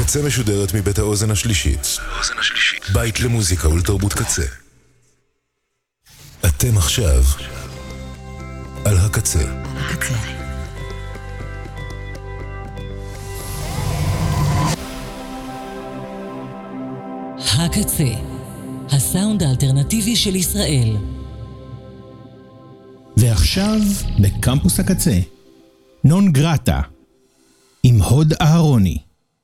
הקצה משודרת מבית האוזן השלישית. בית למוזיקה ולתרבות קצה. אתם עכשיו על הקצה. הקצה, הסאונד האלטרנטיבי של ישראל. ועכשיו בקמפוס הקצה, נון גרטה, עם הוד אהרוני.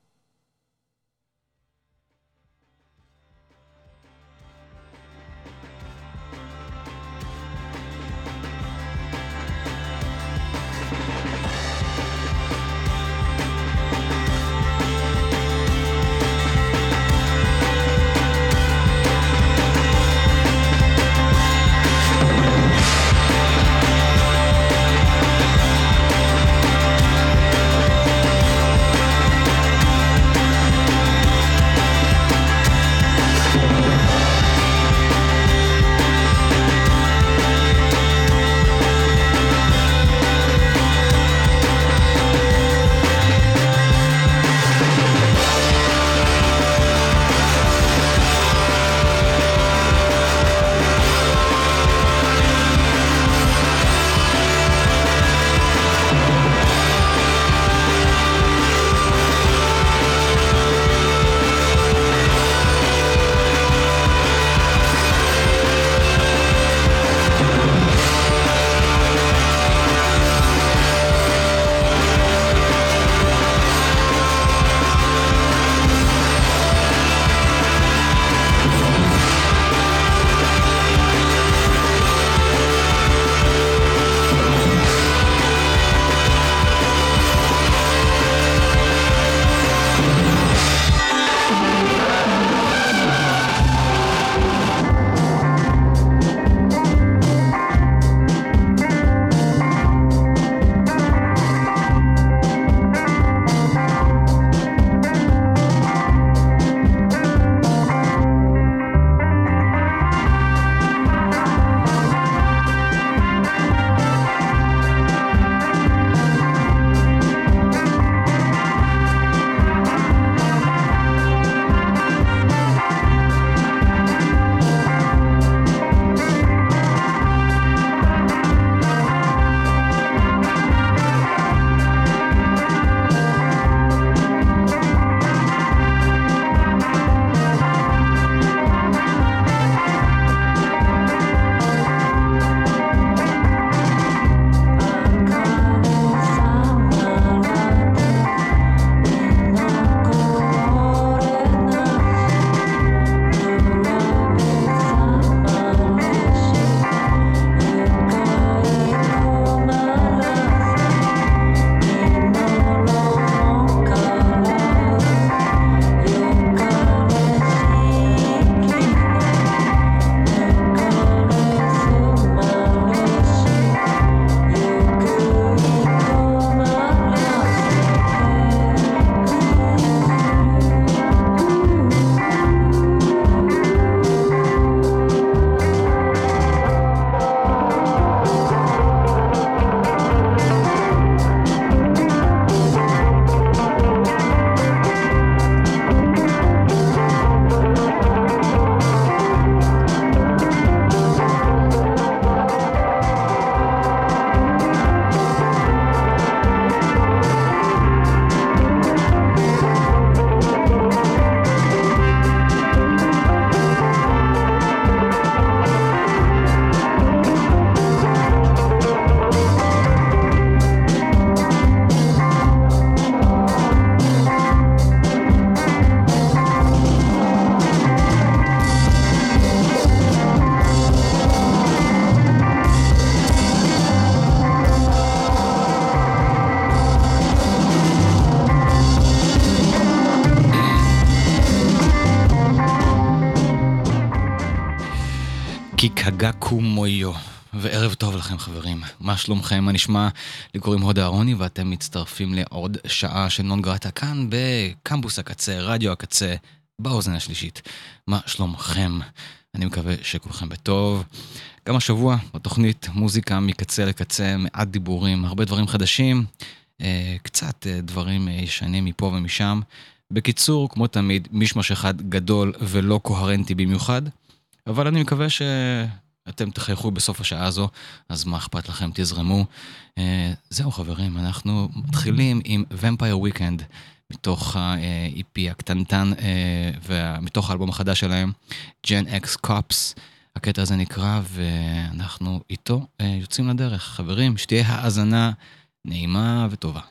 קיקגקו מויו, וערב טוב לכם חברים. מה שלומכם? מה נשמע? לי קוראים הוד אהרוני ואתם מצטרפים לעוד שעה של נון גרטה כאן בקמפוס הקצה, רדיו הקצה, באוזן השלישית. מה שלומכם? אני מקווה שכולכם בטוב. גם השבוע בתוכנית מוזיקה מקצה לקצה, מעט דיבורים, הרבה דברים חדשים, קצת דברים ישנים מפה ומשם, בקיצור, כמו תמיד, מישמש אחד גדול ולא קוהרנטי במיוחד, אבל אני מקווה שאתם תחייכו בסוף השעה הזו, אז מה אכפת לכם, תזרמו. זהו חברים, אנחנו מתחילים עם Vampire Weekend, מתוך ה-EP הקטנטן, ומתוך האלבום החדש שלהם, Gen X Cops, הקטע הזה נקרא, ואנחנו איתו יוצאים לדרך. חברים, שתהיה האזנה נעימה וטובה.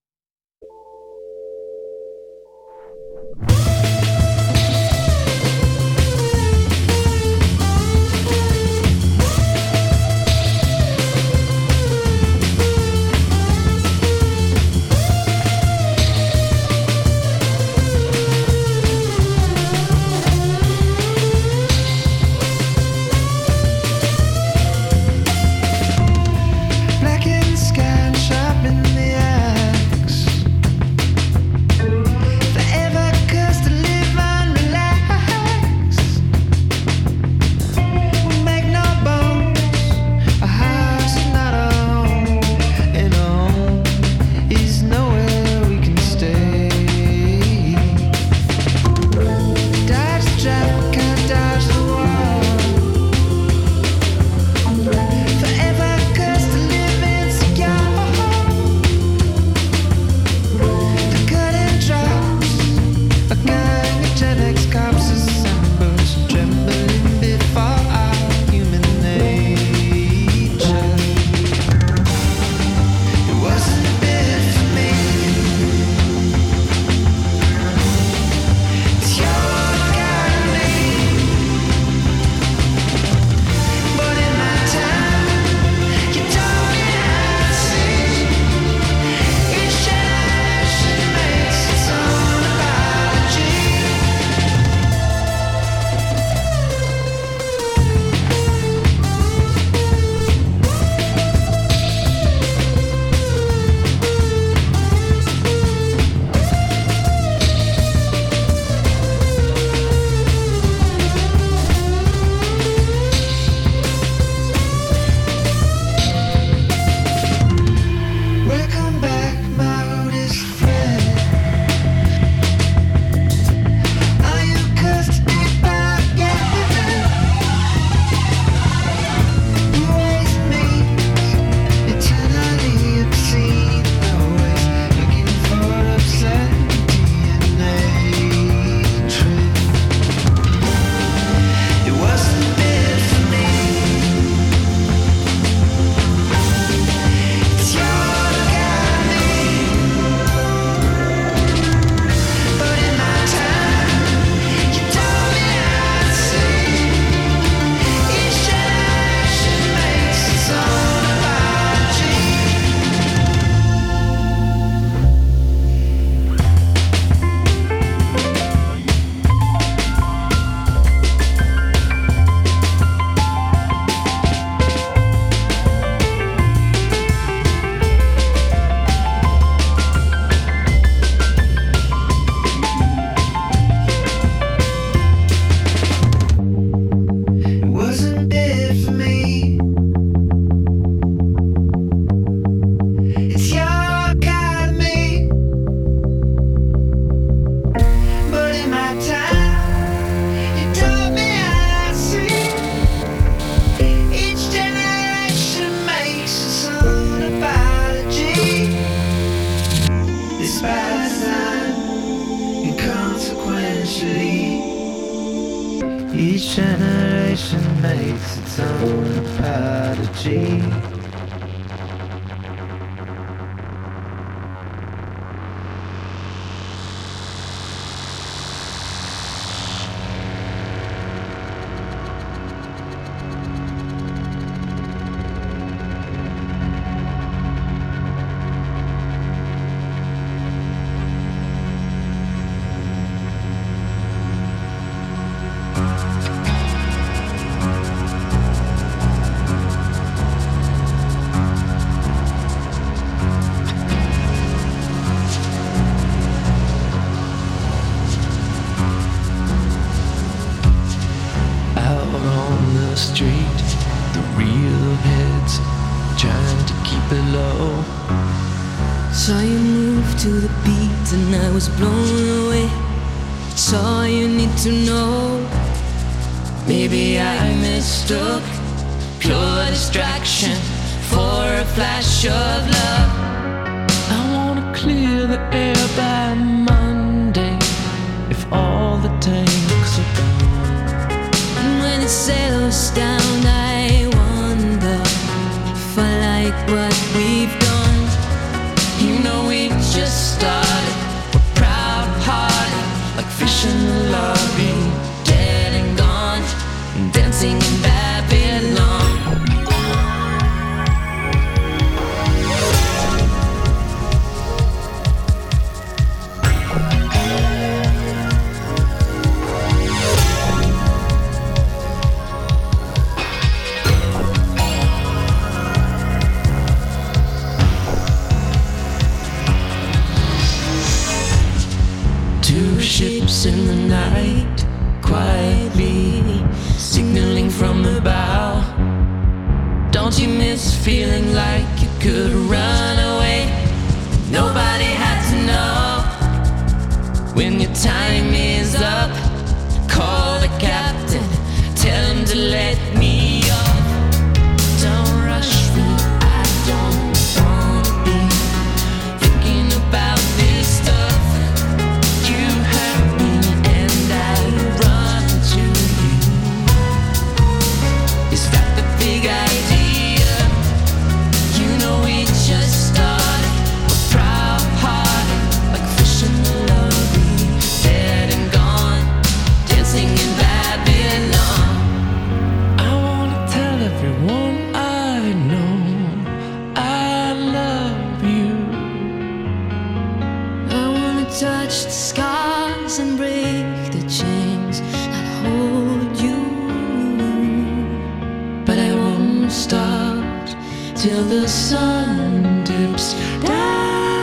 Each generation makes its own apology. Street, the real heads trying to keep it low. Saw you move to the beat, and I was blown away. It's all you need to know. Maybe I mistook pure distraction for a flash of love. I wanna clear the air by Monday, if all the tanks are gone. And when it settles down, I wonder if I like what we've done. You know we've just started. We're proud-hearted, like fish in the lobby, Dead and gone, dancing in Babylon. Ships in the night, quietly signaling from the bow. Don't you miss feeling like you could run away? Nobody had to know. When your time is up, call the captain, tell him to let me off. Don't rush me, I don't wanna be thinking about this stuff. You hurt me and I run to you. Is that the big idea? You know we just started. We're proud-hearted, like fish in the lobby, dead and gone, dancing in Babylon. I wanna tell everyone I know I love you. I wanna touch the scars and break the chains that hold you, But I won't stop till the sun dips down.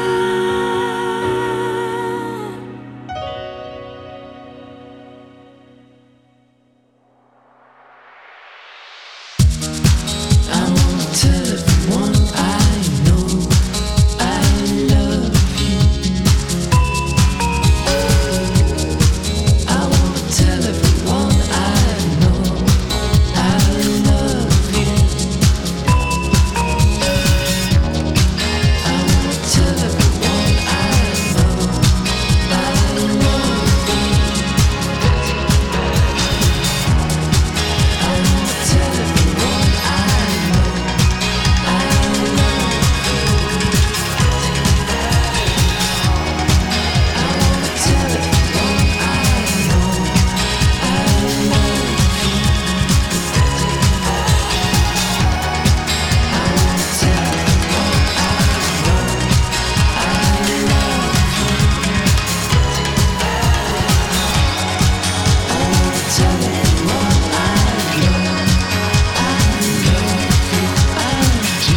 I wanna tell everyone I know I love you. I wanna tell everyone I know I love you. I wanna tell everyone I know I love you. I wanna tell everyone I know I love you. I wanna tell everyone I know I love you. I wanna tell everyone I know I love you. I wanna tell everyone I know I love you. I do.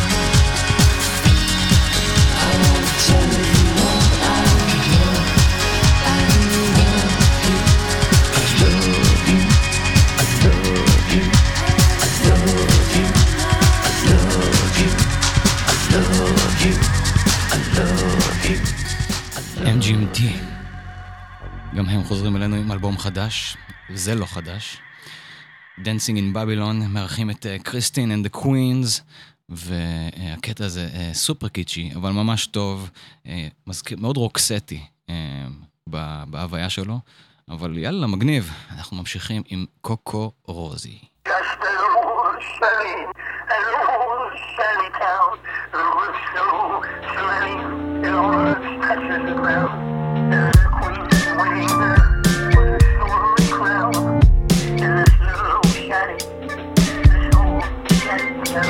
I wanna tell everyone I know I love you. I love you. I love you. I love you. I love you. I love you. I love you. MGMT. גם הם חוזרים אלינו עם אלבום חדש, זה לא חדש. Dancing in Babylon, מארחים את קריסטין and the Queens, והקטע הזה סופר קיצ'י, אבל ממש טוב, מאוד רוקסטי בהוויה שלו, אבל יאללה, מגניב. אנחנו ממשיכים עם קוקו רוזי. Just a little sunny town. The roof so sunny, it almost touches the ground. There's a queen waiting there with a silvery crown. And this little shiny town.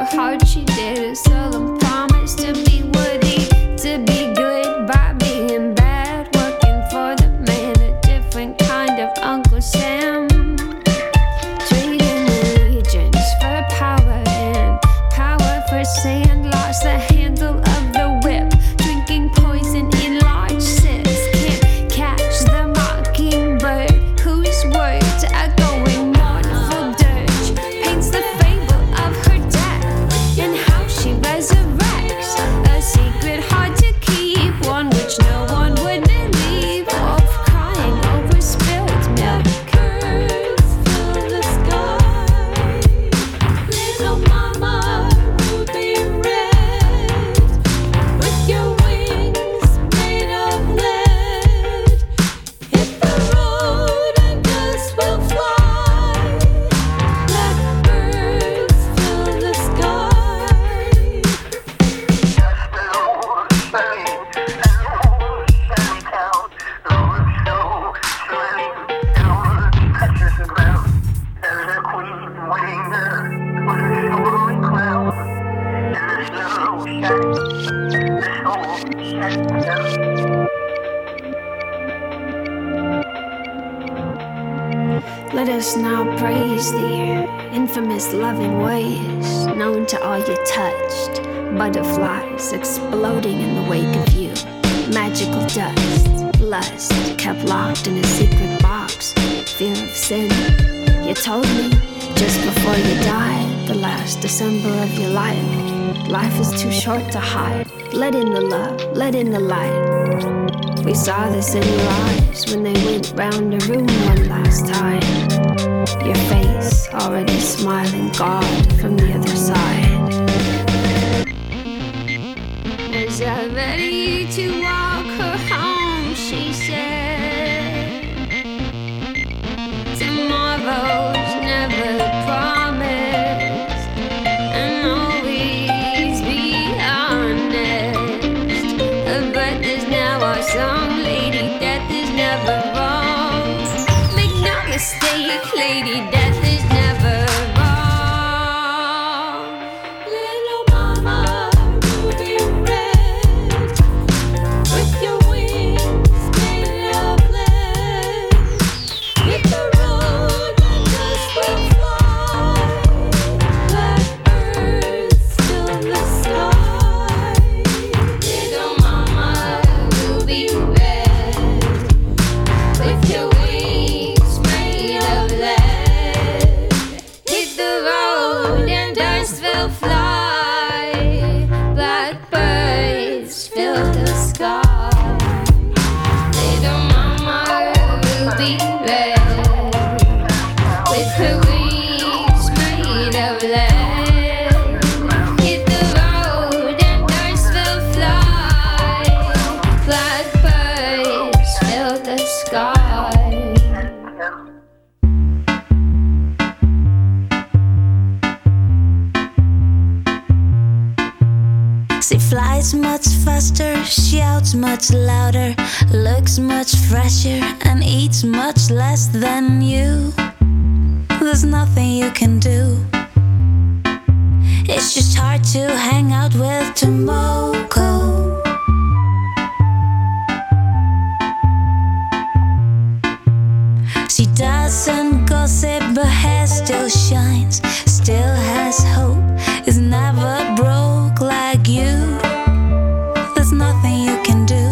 heart she did a solemn promise to be worthy, to be good by being bad, working for the man, a different kind of Uncle Sam, trading allegiance for power and power for sand, lost the handle of the whip, drinking poison in large sips, can't catch the mockingbird whose words are going mournful dirge, paints the fable of her death and how she resurrects a secret hard to keep, one which no one would believe, of crying over spilled milk. Birds fill the sky, little mama, ruby red, with your wings made of lead, hit the road and dust will fly. Blackbirds fill the sky. Let us now praise the infamous loving ways known to all you touched. Butterflies exploding in the wake of you. Magical dust, lust kept locked in a secret box. Fear of sin. You told me just before you died, the last December of your life. Life is too short to hide. Let in the love, let in the light. We saw this in your eyes when they went round the room one last time. Your face already smiling God from the other side. Was I ready to walk her home, she said. Tomorrow's never promised, and always be honest. But there's now our song, lady, death is never wrong. Make no mistake, lady, death is never wrong. Little mama, ruby red, with your wings made of lead, hit the road and dust will fly. Blackbirds fill the sky. Little mama, ruby red, with your wings made of lead, hit the road and dust will fly. Blackbirds fill the sky. Little mama, ruby red, with her wings made of lead, hit the road and dust will fly. Blackbirds fill the sky. She flies much faster, shouts much louder, looks much fresher, and eats much less than you. There's nothing you can do. It's just hard to hang out with Tomoko. She doesn't gossip, but hair still shines, still has hope, is never broke like you. There's nothing you can do.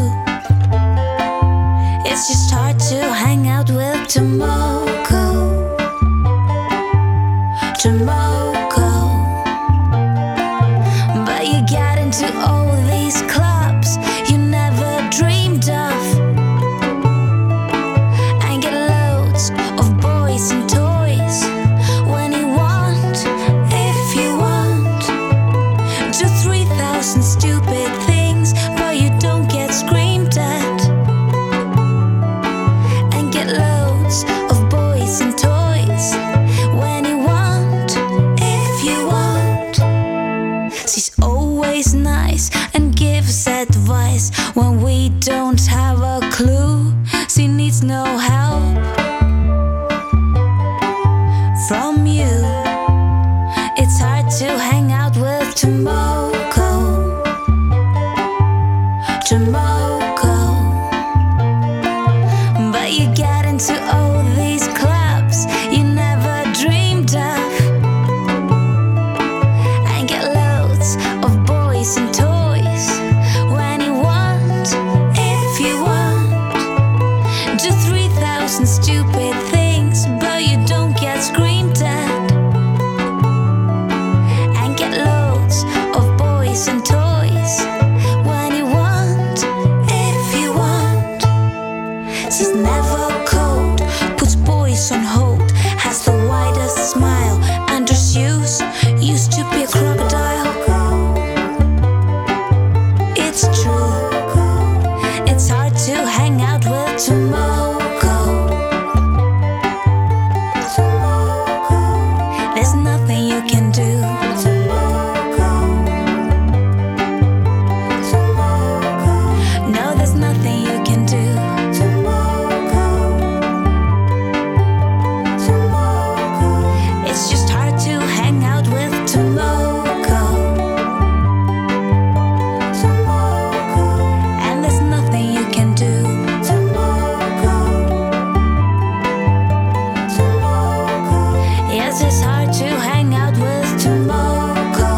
It's just hard to hang out with Tomoko. Tomoko. But you get into all these clubs you never dreamed of, and get loads of boys and toys when you want, if you want. Do 3,000 stupid things, but you don't get screamed at, and get loads of boys and toys when you want, if you want. She's always nice and gives advice when we don't have a clue. She needs no help from you. It's hard to hang out with to Moco, to Moco. But you get into all these clubs you never dreamed of, and get loads of boys and toys when you want, if you want. Do 3,000 stupid things, but you don't get screamed at, and get loads of boys and toys when you want, if you want. She's never cold, puts boys on hold, has the widest smile, and her shoes used to be a crocodile. It's true, it's hard to hang out with Tomoko. There's nothing you can do. No, there's nothing you can do. It's just hard to hang out with Tomoko. And there's nothing you can do. Yes, it's hard to hang out with Tomoko.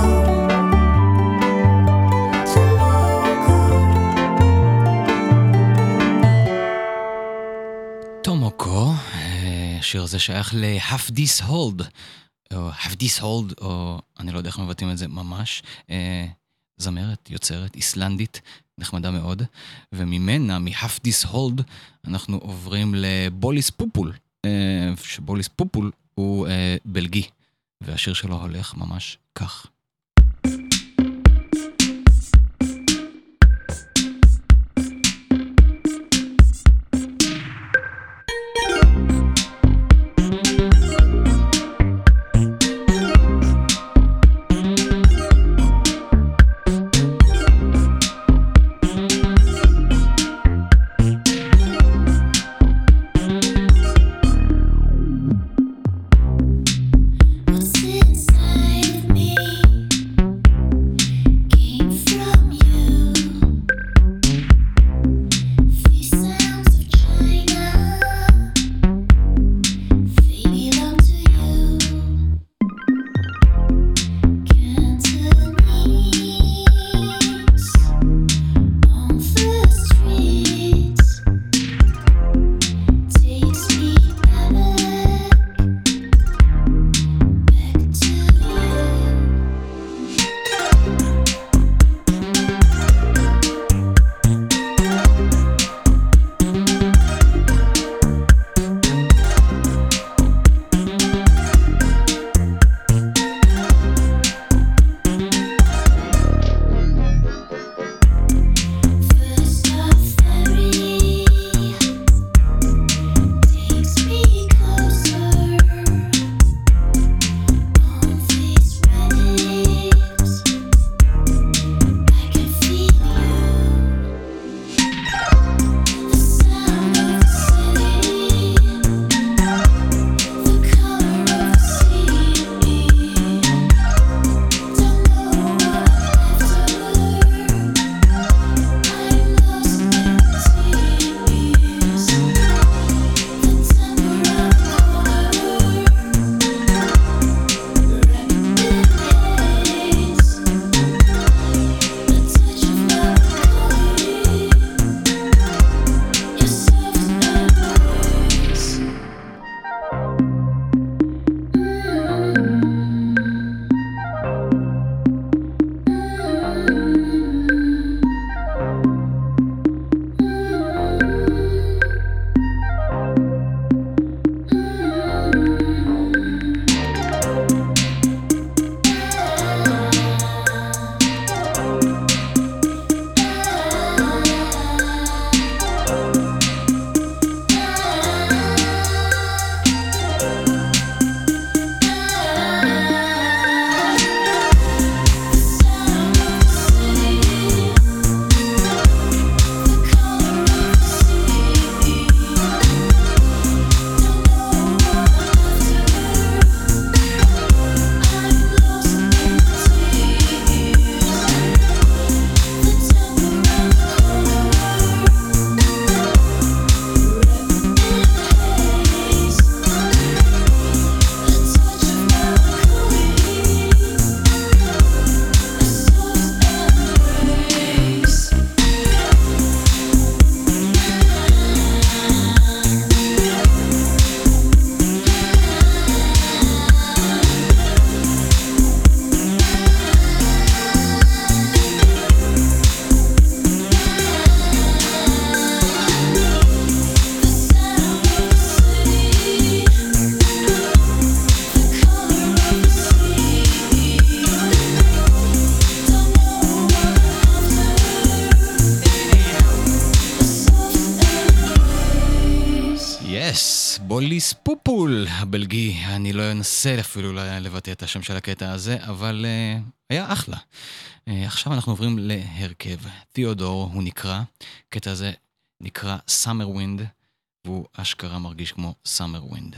טומוקו, השיר הזה שייך להפדיס הולד, או הפדיס הולד, או אני לא יודע איך מבטאים את זה ממש, זמרת, יוצרת, איסלנדית, נחמדה מאוד, וממנה, מהפדיס הולד, אנחנו עוברים לבוליס פופול, שבוליס פופול הוא בלגי, והשיר שלו הולך ממש כך. What's inside of me? יס, בוליס פופול הבלגי. אני לא אנסה אפילו לבטא את השם של הקטע הזה, אבל היה אחלה. עכשיו אנחנו עוברים להרכב תיאודור, הוא נקרא, קטע הזה נקרא Summer Wind, והוא אשכרה מרגיש כמו Summer Wind.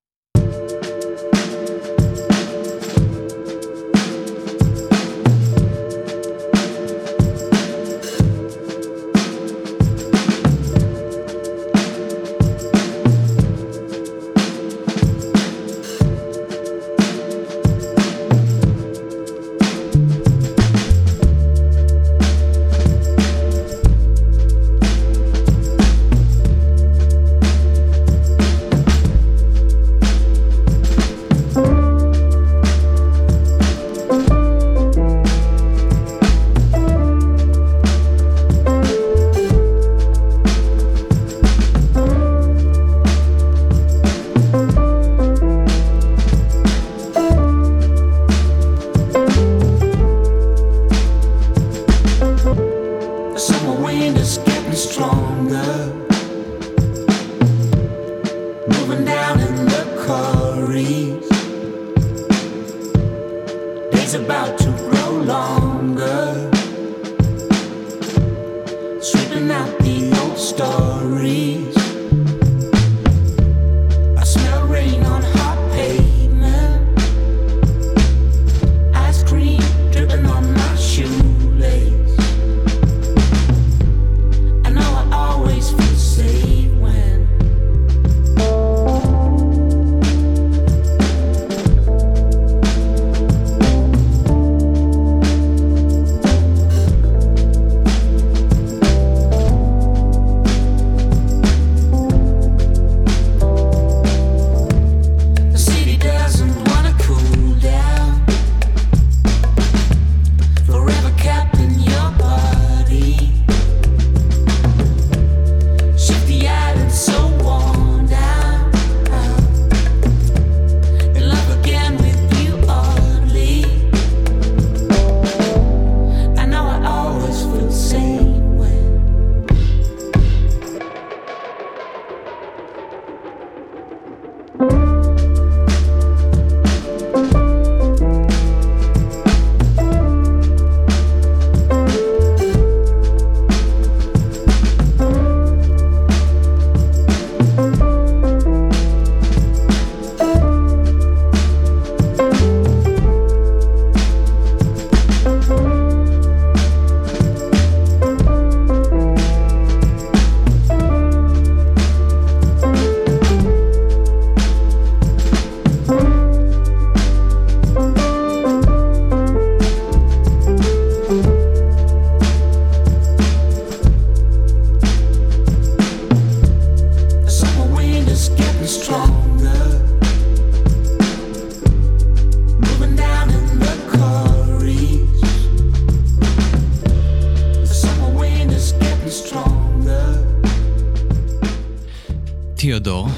תיאודור,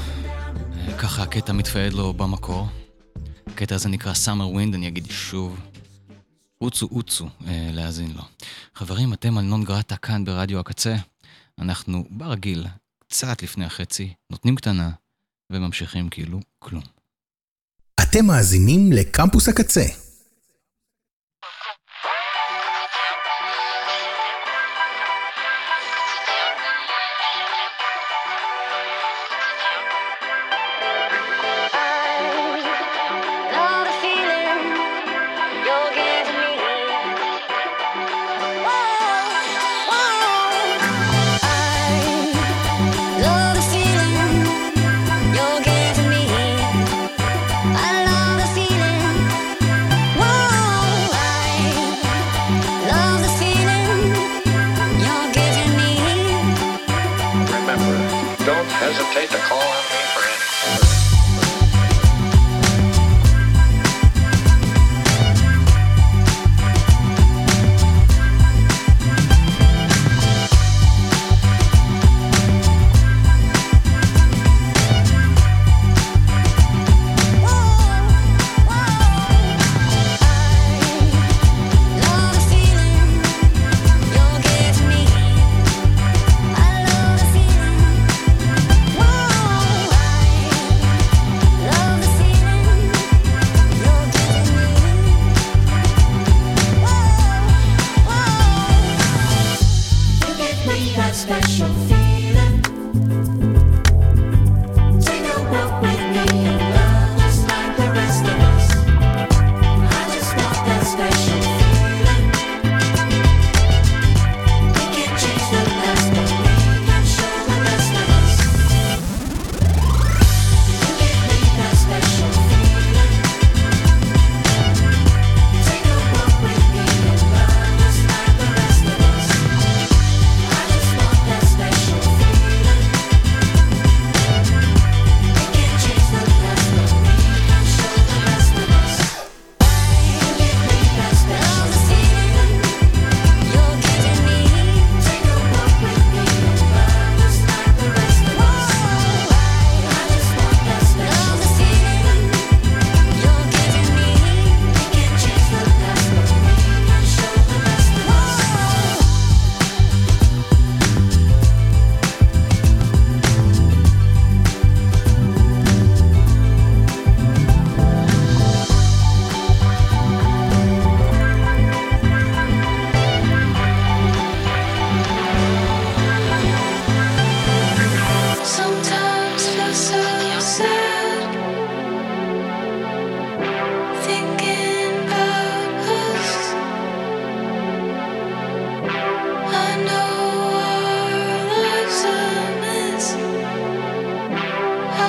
ככה הקטע מתפעד לו במקור. הקטע הזה נקרא Summer Wind, אני אגיד שוב, רוצו להאזין לו. חברים, אתם על נון גרטה כאן ברדיו הקצה. אנחנו ברגיל, קצת לפני החצי, נותנים קטנה וממשיכים כאילו כלום. אתם מאזינים לקמפוס הקצה. Hesitate to call on me for anything. Whoa.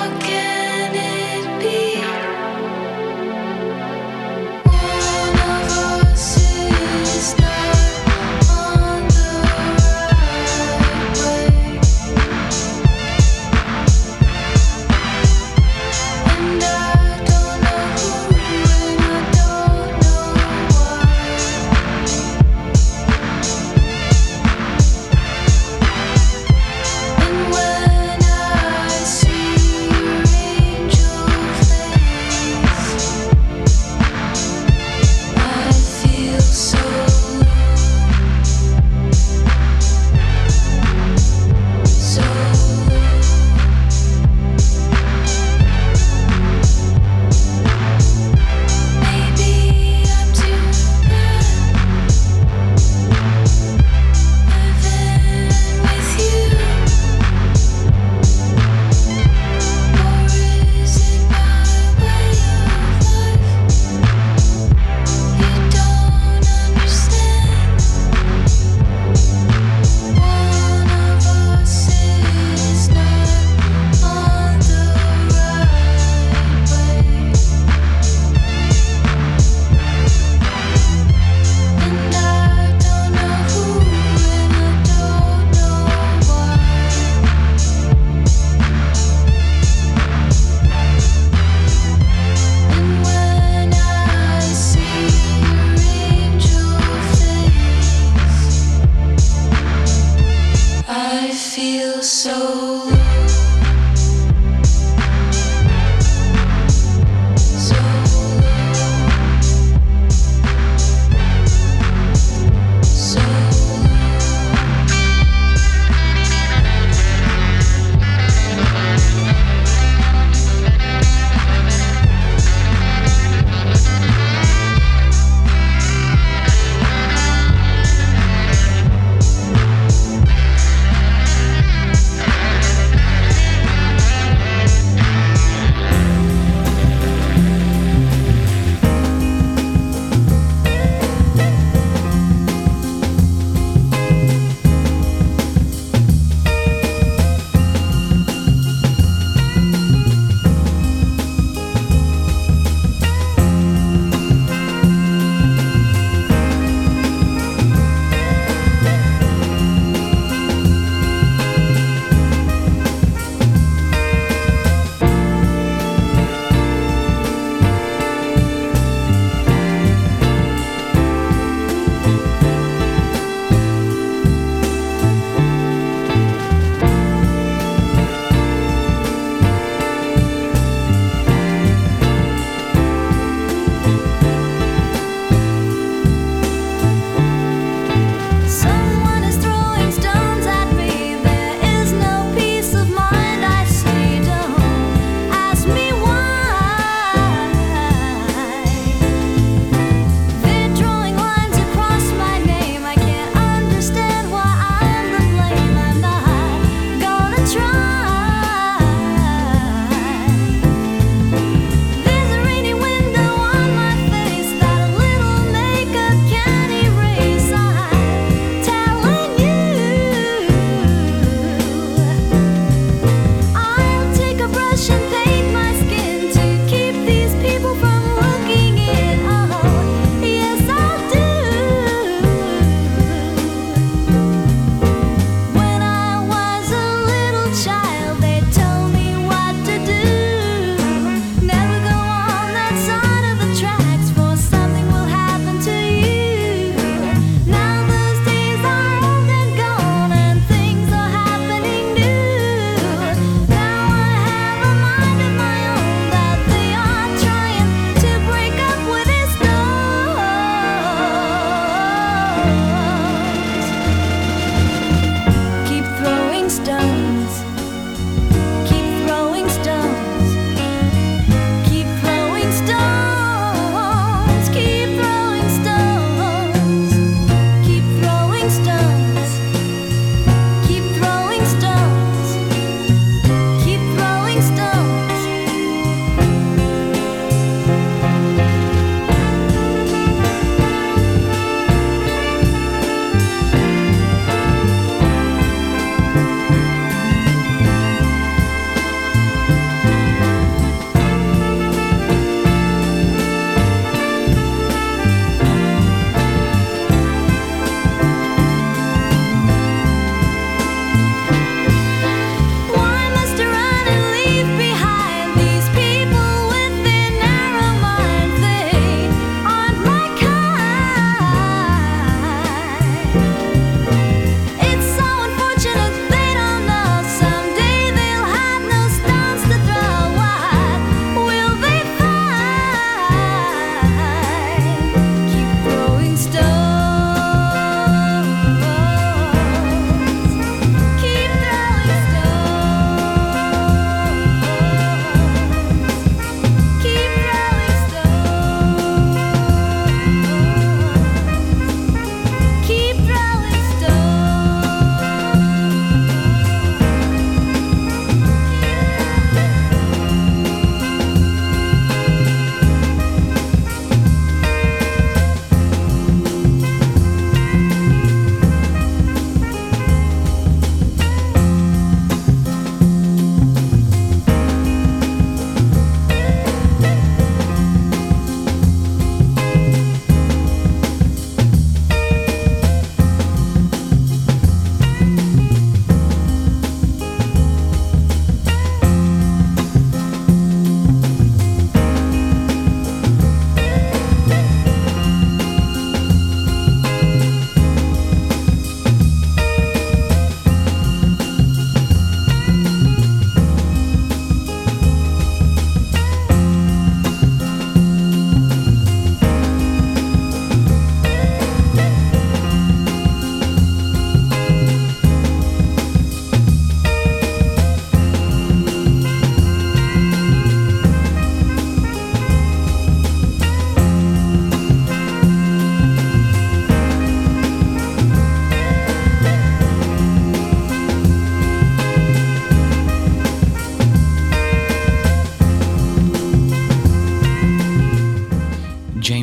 And when I see you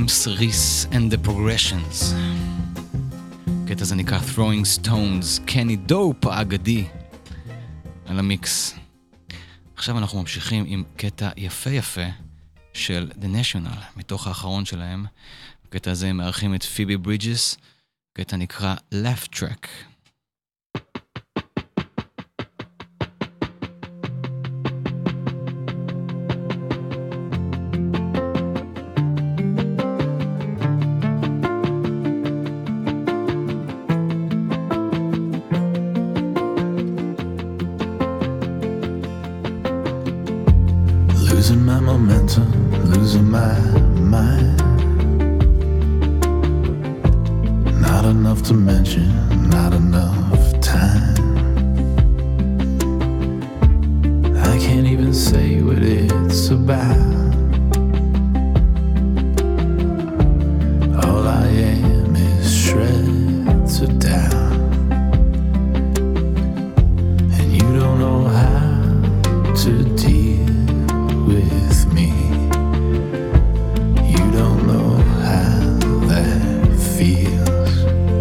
ג'יימס ריס and the Progressions. הקטע הזה נקרא Throwing Stones, קני דופ האגדי על המיקס. עכשיו אנחנו ממשיכים עם קטע יפה יפה של The National, מתוך האחרון שלהם. הקטע הזה הם מארחים את פיבי ברידג'ס, קטע נקרא Laugh Track. Losing my momentum, losing my mind. Not enough to mention, not enough time. I can't even say what it's about. All I am is shreds of doubt. And you don't know how to deal with me. You don't know how that feels.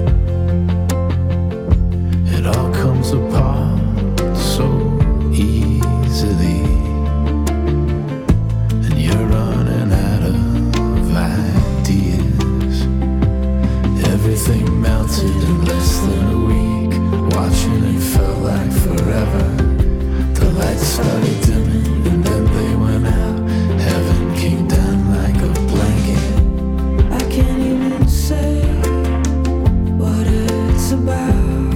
It all comes apart so easily, and you're running out of ideas. Everything melted in less than a week. Watching it felt like forever. The lights started dimming and then they went out. Heaven came down like a blanket. I can't even say what it's about.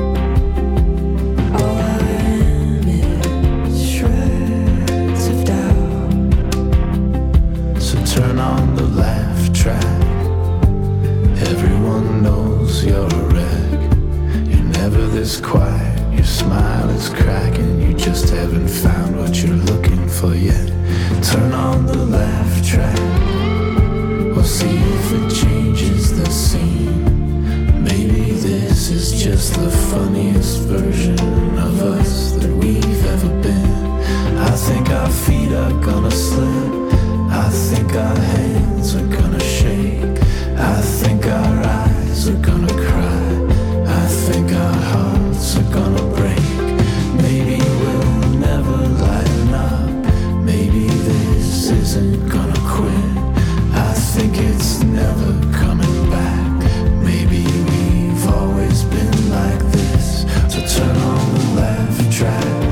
All I am is shreds of doubt. So turn on the laugh track. Everyone knows you're a wreck. You're never this quiet. Your smile is cracking. You just haven't found what you're looking for yet. Turn on the laugh track. We'll see if it changes the scene. Maybe this is just the funniest version of us that we've ever been. I think our feet are gonna slip. I think our hands are gonna shake. I think our eyes are gonna cry. I think our hearts are gonna break. Maybe we'll never lighten up. Maybe this isn't gonna quit. I think it's never coming back. Maybe we've always been like this. So turn on the laugh track.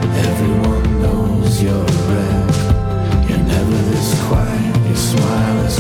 Everyone knows you're a wreck. You're never this quiet. Your smile is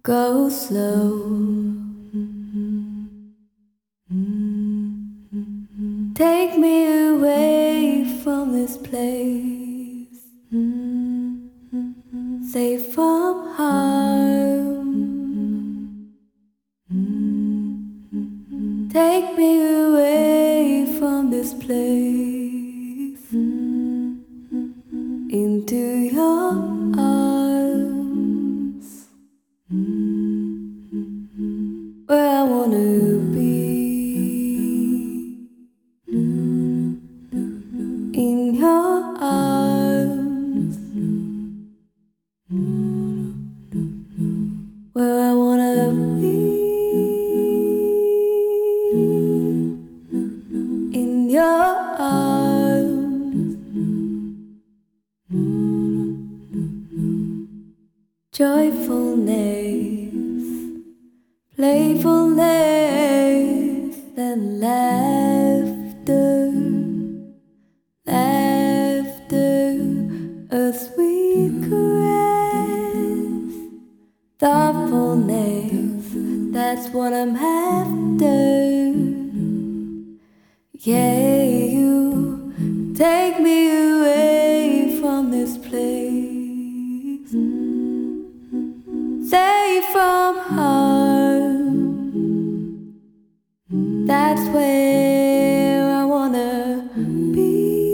Go slow. Take me away from this place, safe from harm. Take me away from this place, into your arms, where I wanna be. In your arms, where I wanna be. In your arms, joyfulness, playfulness, and laughter. Laughter, a sweet caress, thoughtfulness, that's what I'm after. Yeah, you take me away from this place, safe from harm. That's where I wanna be.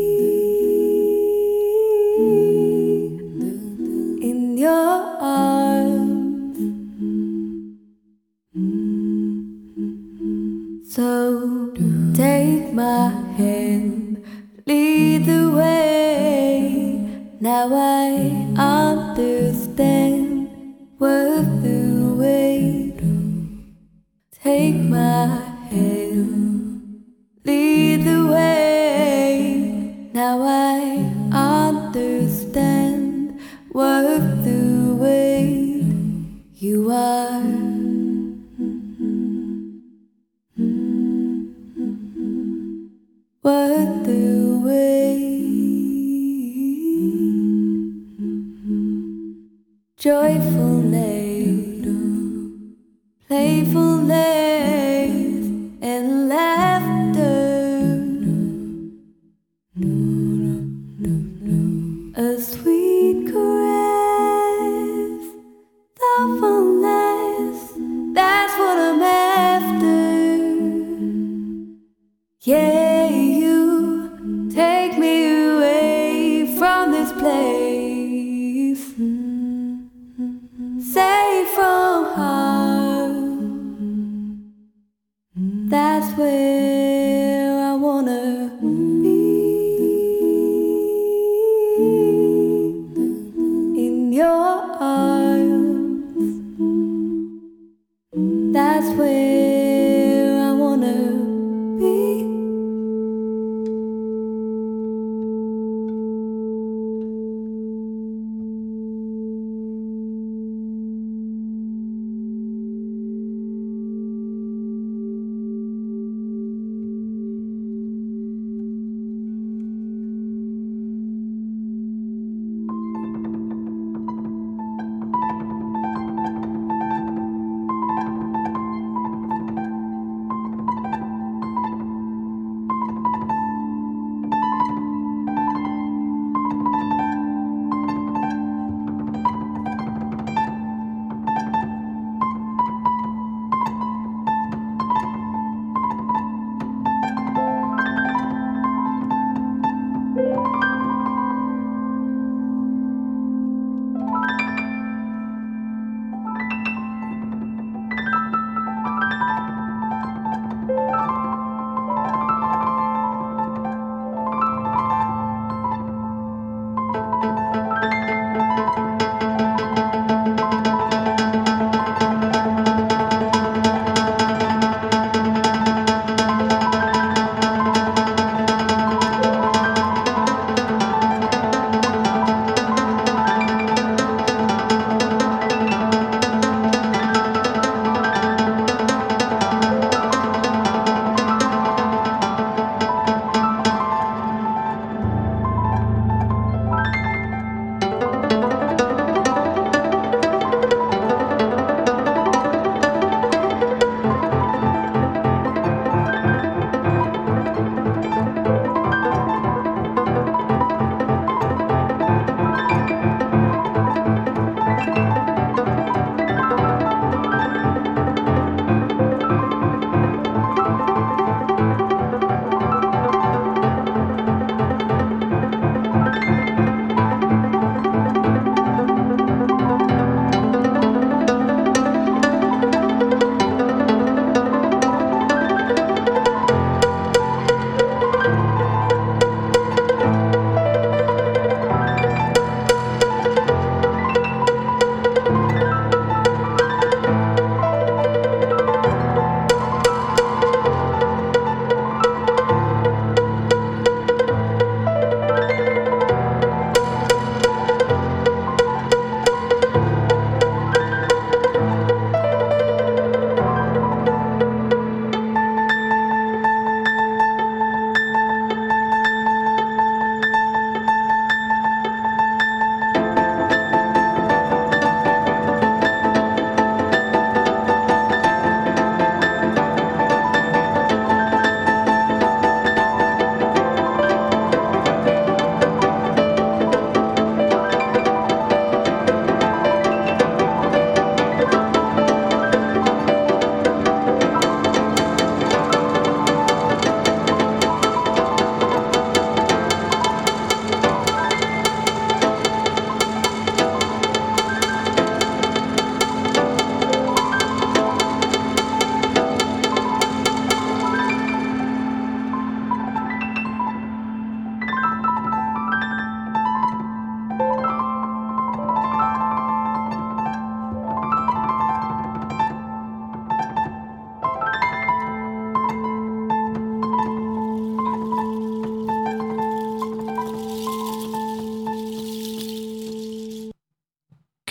In your arms. So take my hand, lead the way. Now I understand worth the wait. Take my hand, lead the way. Now I understand worth the wait. You are worth the wait. Joyfulness, playfulness, and laughter. A sweet caress, thoughtfulness, that's what I'm after. Yeah, you take me away from this place, safe from harm. That's where I wanna be. In your arms. That's where I wanna be.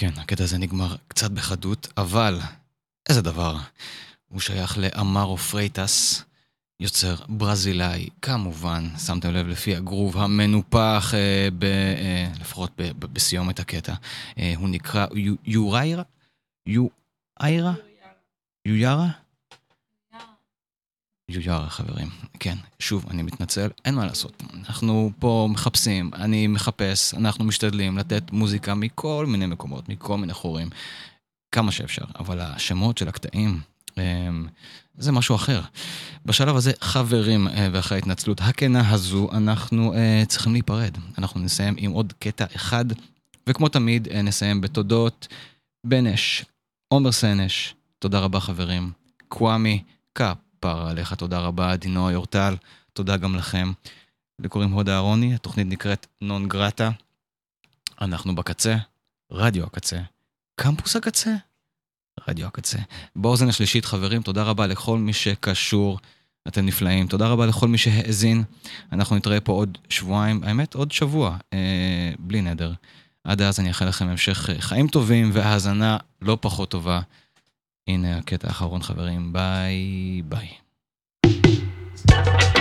כן, הקטע הזה נגמר קצת בחדות, אבל איזה דבר. הוא שייך לאמרו פרייטס, יוצר ברזילאי, כמובן, שמתם לב לפי הגרוב המנופח, לפחות בסיומת הקטע. הוא נקרא יוריירה? יוירה? יוירה? יוירה, חברים. כן, שוב, אני מתנצל, אין מה לעשות. אנחנו פה מחפשים, אני מחפש, אנחנו משתדלים לתת מוזיקה מכל מיני מקומות, מכל מיני חורים, כמה שאפשר. אבל השמות של הקטעים, זה משהו אחר. בשלב הזה, חברים, ואחרי ההתנצלות הכנה הזו, אנחנו צריכים להיפרד. אנחנו נסיים עם עוד קטע אחד, וכמו תמיד, נסיים בתודות בנש, עומר סנש, תודה רבה חברים, קוואמי, כפר עליך, תודה רבה, דינו יורטל, תודה גם לכם. לקוראים הודה אהרוני, התוכנית נקראת נון גרטה, אנחנו בקצה, רדיו הקצה, קמפוס הקצה, רדיו הקצה. באוזן השלישית חברים, תודה רבה לכל מי שקשור, אתם נפלאים, תודה רבה לכל מי שהאזין, אנחנו נתראה פה עוד שבועיים, האמת עוד שבוע, בלי נדר. עד אז אני אאחל לכם המשך חיים טובים והאזנה לא פחות טובה. הנה הקטע האחרון חברים, ביי ביי.